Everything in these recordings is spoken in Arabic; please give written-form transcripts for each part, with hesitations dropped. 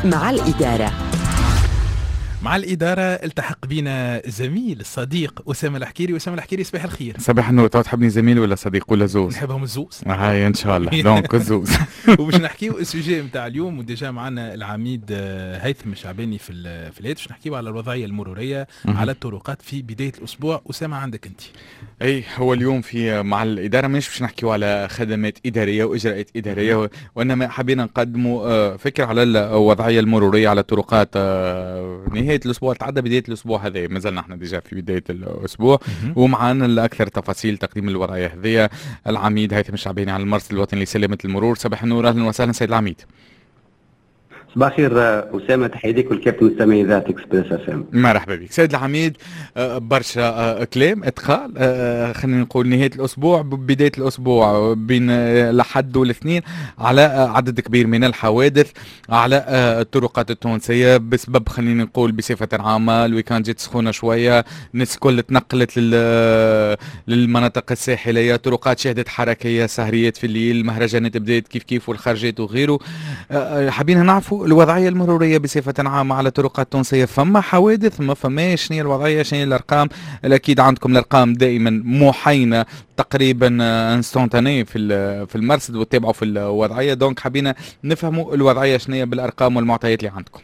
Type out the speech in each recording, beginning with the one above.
مع الإدارة. مع الإدارة التحق بنا زميل الصديق أسامة الحكيري. أسامة الحكيري، صباح الخير. صباح النور. تحبني زميل ولا صديق ولا زوز؟ نحبهم الزوز. هاي إن شاء الله. دونك الزوز. وباش نحكيو السوجي نتاع اليوم، وديجا معنا العميد هيثم الشعباني في الهاتف. باش نحكيو على الوضعية المرورية على الطرقات في بداية الأسبوع. أسامة، عندك أنت. أي هو اليوم في مع الإدارة مش باش نحكيو على خدمات إدارية وإجراءات إدارية، وإنما حبينا نقدموا فكرة على الوضعية المرورية على الطرقات. نهاية الأسبوع تعدى، بداية الأسبوع هذا مازلنا احنا ديجا في بداية الأسبوع، ومعنا الأكثر تفاصيل تقديم الوضعية هذه العميد هيثم الشعباني على المرصد الوطني لسلامة المرور. صباح النور، أهلا وسهلا سيد العميد. صباح الخير أسامة، تحية لك والكابتن مستمعي ذات إكسبريس اف ام. مرحبا بك سيد العميد. برشا كلام ادخال، خلينا نقول نهاية الأسبوع بداية الأسبوع بين الأحد والاثنين على عدد كبير من الحوادث على الطرقات التونسية بسبب، خلينا نقول بصفة عامة، الويكاند جت سخونة شوية، الناس الكل تنقلت للمناطق الساحلية، طرقات شهدت حركية، سهريات في الليل، المهرجانات بدأت كيف والخرجات وغيره. حابين نعرفوا الوضعية المرورية بصفة عامة على الطرقات التونسية. فما حوادث ما فما؟ شنو هي الوضعية؟ شنو هي الأرقام؟ أكيد عندكم الأرقام دائما محينة تقريبا انستونتاني في المرصد وتتابعوا في الوضعية. دونك حبينا نفهموا الوضعية شنو هي بالأرقام والمعطيات اللي عندكم.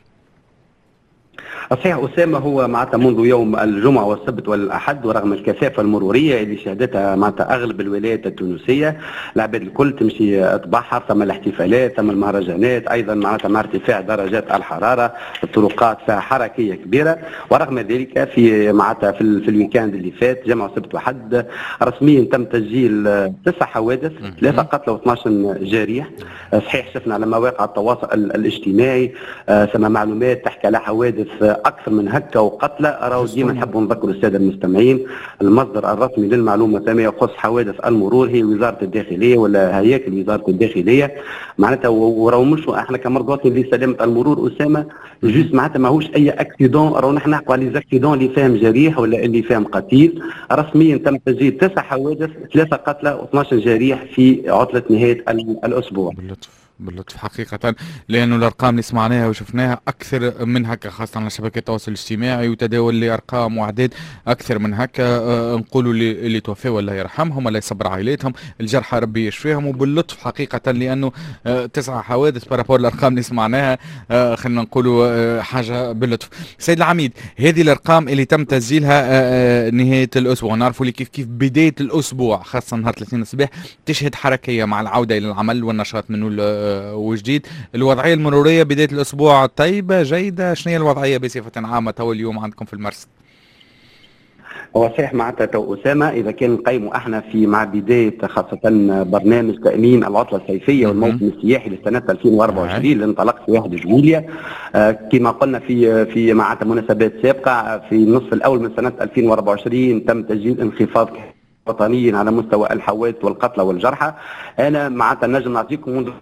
صحيح أسامة، هو معناتها منذ يوم الجمعة والسبت والأحد، ورغم الكثافة المرورية اللي شهدتها معناتها أغلب الولايات التونسية، العباد الكل تمشي تبحر، ثم الاحتفالات، ثم المهرجانات، أيضا معناتها مع ارتفاع درجات الحرارة، الطرقات فيها حركية كبيرة. ورغم ذلك في معناتها في الويكاند اللي فات، جمعة وسبت وحد، رسميا تم تسجيل 9 حوادث، 3 قتلى و12 جريح. صحيح شفنا على مواقع التواصل الاجتماعي ثم معلومات تحكي على حوادث اكثر من هكا وقتلى. راهو ديما نحبوا نذكروا الساده المستمعين، المصدر الرسمي للمعلومه فيما يخص حوادث المرور هي وزاره الداخليه ولا هياكل وزاره الداخليه. معناتها وراهو مش احنا كمرضى لسلامه المرور اسامه جوست معناتها ماهوش اي اكسيدون، راهو نحن نحكوا على ليزاكسيدون اللي فاهم جريح ولا اللي فاهم قتيل. رسميا تم تسجيل 9 حوادث، 3 قتلى و12 جريح في عطله نهايه الاسبوع. باللطف حقيقة، لأنه الأرقام اللي سمعناها وشفناها أكثر من هكا، خاصة على شبكة التواصل الاجتماعي وتداول لأرقام وأعداد أكثر من هكا. نقولوا اللي توفوا الله يرحمهم ولا يصبر عائلاتهم، الجرحى ربي يشفيهم. وباللطف حقيقة، لأنه 9 حوادث بارابور الأرقام اللي سمعناها، خلينا نقولوا حاجة باللطف. سيد العميد، هذه الأرقام اللي تم تسجيلها نهاية الأسبوع، نعرفوا لي كيف بداية الأسبوع خاصة نهار 30 الصباح تشهد حركية مع العودة إلى العمل والنشاط منه وجديد. الوضعية المرورية بداية الأسبوع طيبة جيدة؟ شنو هي الوضعية بصفة عامة تو اليوم عندكم في المرصد؟ هو صحيح معناتها تو أسامة، إذا كان نقيموا احنا في مع بداية خاصة برنامج تأمين العطلة الصيفية والموسم السياحي لسنة 2024 اللي انطلق في 1 جويلية، كما قلنا في معناتها مناسبات سابقة، في النصف الأول من سنة 2024 تم تسجيل انخفاض وطني على مستوى الحوادث والقتلى والجرحى. أنا معناتها نجم نعطيكم منذ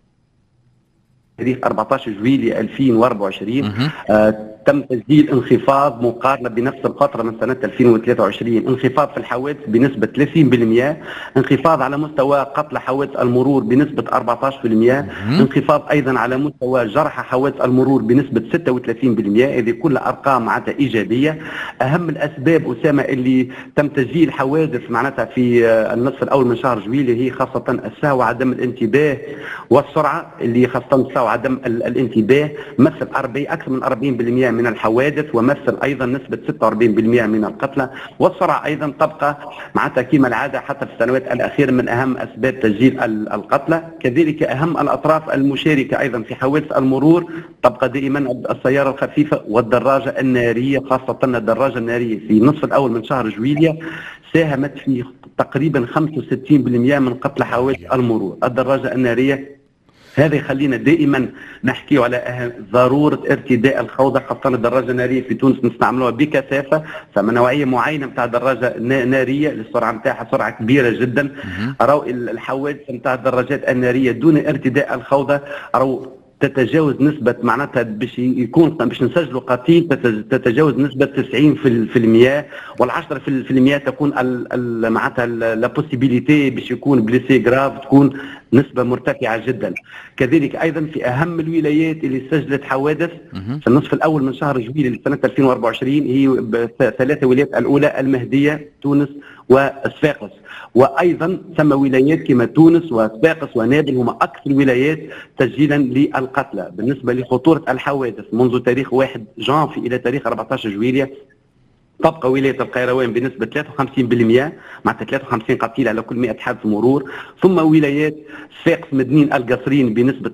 14 جويلية 2024 تم تسجيل انخفاض مقارنة بنفس الفترة من سنة 2023، انخفاض في الحوادث بنسبة 30%، انخفاض على مستوى قتلى حوادث المرور بنسبة 14%، انخفاض أيضا على مستوى جرحى حوادث المرور بنسبة 36%. هذه كلها أرقام معناتها إيجابية. أهم الأسباب أسامة اللي تم تسجيل حوادث معناتها في النصف الأول من شهر جويلية هي خاصة السهو وعدم الانتباه والسرعة، اللي خاصة السهو وعدم الانتباه مثل أكثر من 40% من الحوادث، ومثل ايضا نسبه 46% من القتلى. والسرعه ايضا تبقى معناتها كما العاده حتى في السنوات الاخيره من اهم اسباب تسجيل القتلى. كذلك اهم الاطراف المشاركه ايضا في حوادث المرور تبقى دائما السياره الخفيفه والدراجه الناريه، خاصه الدراجه الناريه في النصف الاول من شهر جويلية ساهمت في تقريبا 65% من قتلى حوادث المرور. الدراجه الناريه هذا يخلينا دائما نحكي على ضروره ارتداء الخوذه، خاصه الدراجه الناريه في تونس نستعملوها بكثافه. ثم نوعيه معينه نتاع دراجه ناريه السرعه نتاعها سرعه كبيره جدا. راهو الحوادث نتاع الدراجات الناريه دون ارتداء الخوذه راهو تتجاوز نسبة معناتها باش نسجلوا قتيل تتجاوز نسبة 90%، وال10% تكون معناتها لا بوسيبيليتي باش يكون بليسي غراف تكون نسبة مرتفعة جدا. كذلك أيضا في أهم الولايات اللي سجلت حوادث في النصف الأول من شهر جويلية لسنة 2024 هي 3 ولايات الأولى: المهدية، تونس، وصفاقس. وأيضا ثم ولايات كما تونس وصفاقس ونابل هما أكثر ولايات تسجيلا للقتلى. بالنسبة لخطورة الحوادث منذ تاريخ 1 جانفي إلى تاريخ 14 جويلية تبقى ولاية القيروان بنسبة 53%، معناتها 53 قتيل على كل 100 حادث مرور. ثم ولايات صفاقس، مدنين، القصرين بنسبة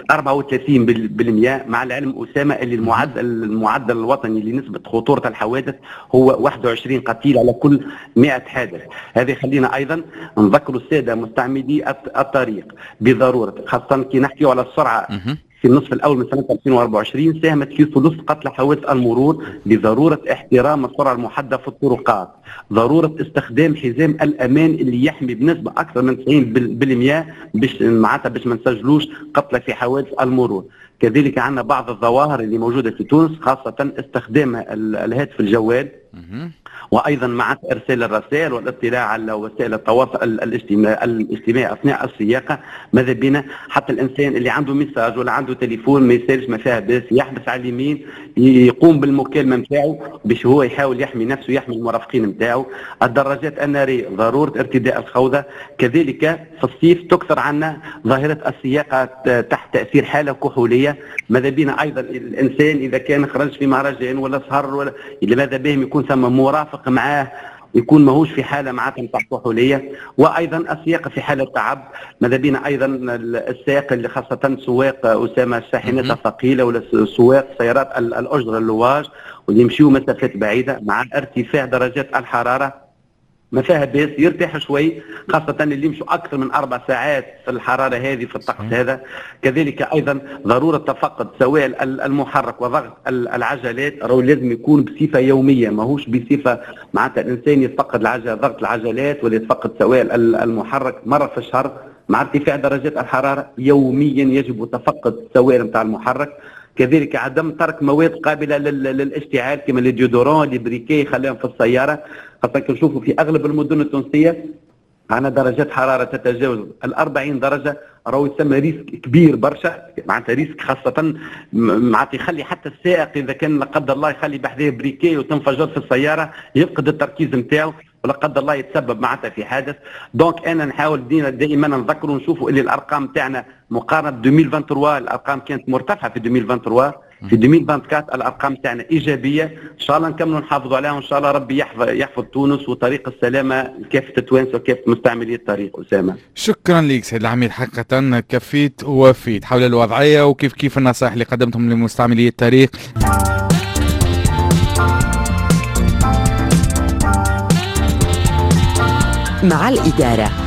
34%، مع العلم أسامة اللي المعدل الوطني لنسبة خطورة الحوادث هو 21 قتيل على كل 100 حادث. هذا يخلينا أيضا نذكر السادة مستعملي الطريق بضرورة، خاصة كي نحكي على السرعة في النصف الأول من سنة 2024 ساهمت في ثلث قتل حوادث المرور، بضرورة احترام السرعة المحددة في الطرقات، ضرورة استخدام حزام الأمان اللي يحمي بنسبة أكثر من 90% باش ما نسجلوش قتلى في حوادث المرور. كذلك عندنا بعض الظواهر اللي موجودة في تونس، خاصة استخدام الهاتف الجوال، وايضا مع ارسال الرسائل والاطلاع على وسائل التواصل الاجتماعي اثناء السياقه. ماذا بينا حتى الانسان اللي عنده ميساج ولا عنده تليفون ما يسالش، ما فيها باس، يحبس على اليمين، يقوم بالمكالمه نتاعو باش هو يحاول يحمي نفسه ويحمي المرافقين نتاعو. الدراجات الناريه، ضروره ارتداء الخوذه. كذلك في الصيف تكثر عنا ظاهره السياقه تحت تاثير حاله كحوليه. ماذا بينا ايضا الانسان اذا كان خرج في مهرجان ولا سهر ولا ماذا بهم يكون ثم مرافق معاه يكون ماهوش في حاله معناتها نتاع كحوليه. وايضا السياقه في حاله تعب. ماذا بينا ايضا السائق اللي خاصه سواق اسامه الشاحنات الثقيله ولا سواق سيارات الاجره اللواج واللي يمشيوا مسافات بعيده، مع ارتفاع درجات الحراره ما فيها باس يرتاح شوي، خاصة اللي يمشوا أكثر من 4 ساعات في الحرارة هذه في الطقس هذا. كذلك أيضا ضرورة تفقد سوائل المحرك وضغط العجلات، راهو لازم يكون بصفة يومية، ماهوش بصفة معناتها الإنسان يتفقد ضغط العجلات ولا يتفقد سوائل المحرك مرة في الشهر. مع ارتفاع درجات الحرارة يوميا يجب تفقد سوائل نتاع المحرك. كذلك عدم ترك مواد قابله للاشتعال كما الديودورون اللي بريكي خليهم في السياره، خاصه كنشوفوا في اغلب المدن التونسيه عندنا درجات حراره تتجاوز 40 درجه، راهو يسمى ريسك كبير برشا، معناتها ريسك خاصه معناتها يخلي حتى السائق اذا كان لا قدر الله يخلي بحذاه بريكي وتنفجر في السياره يفقد التركيز نتاعو ولا قدر الله يتسبب معناتها في حادث. دونك انا نحاول دائما نذكروا نشوفوا اللي الارقام تاعنا مقارنه ب 2023 الارقام كانت مرتفعه في 2023، في 2024 الارقام تاعنا ايجابيه. ان شاء الله نكملوا نحافظوا عليها، وان شاء الله ربي يحفظ تونس وطريق السلامه لكافه التوانسه وكافه مستعملي الطريق. اسامه شكرا لك سيد العميد، حقيقه كفيت ووفيت حول الوضعيه وكيف النصائح اللي قدمتهم لمستعملي الطريق. مع الإدارة